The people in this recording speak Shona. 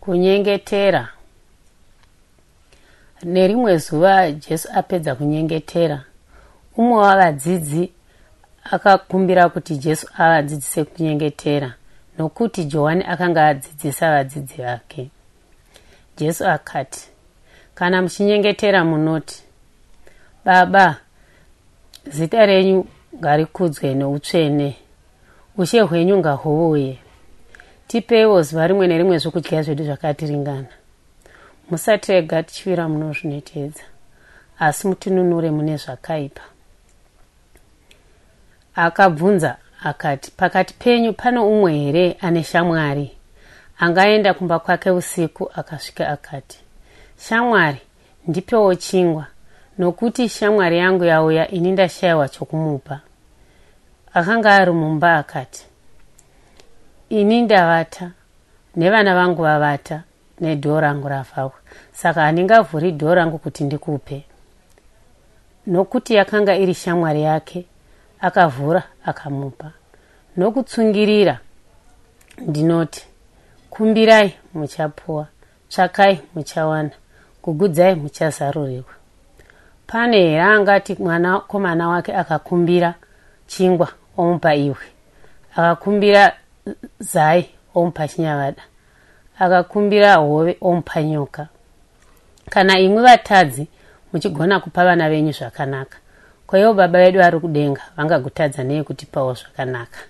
Kunyengetera. Nerimwe zuva Jesu apedza kunyengetera, umwe wavadzidzi akakumbira kuti Jesu avadzidzise kunyengetera nokuti Johani akanga adzidzisa vadzidzi vake. Jesu akati, kana muchinyengetera munoti, Baba, zita renyu ngarikudzwe noutsvene, ushe hwenyu ngahuuye. Tipeiwo zuva rimwe nerimwe zvokudya zvedu zvakatiringana. Musatirega tichivira muno zvinotedza, asi mutinunure mune zvakaipa. Akabvunza akati, pakati penyu pano umwe here ane shamwari angaenda kumba kwake usiku akasvika akati, shamwari, ndipewo chingwa, nokuti shamwari yangu yauya ini ndashayiwa chokumupa. Akanga ari mumba akati, ini ndavata, nevana vangu vavata, nedhoo rangu ravhawa, saka handingavhuri dhoo rangu kuti ndikupe. Nokuti yakanga iri shamwari yake, akavhura akamupa. Nokutsungirira ndinoti, kumbirai muchapuwa, tsvakai muchawana, gugudzai muchazarurirwa. Pane here angati mwanakomana wake akakumbira chingwa omupa iwe, akakumbira zai omupa chinyavada, akakumbira hove omupa nyoka? Kana imwe vatadzi muchigona kupa vana venyu zvakanaka, kwaivo Baba vedu vari kudenga vangagutadza nei kutipawo zvakanaka?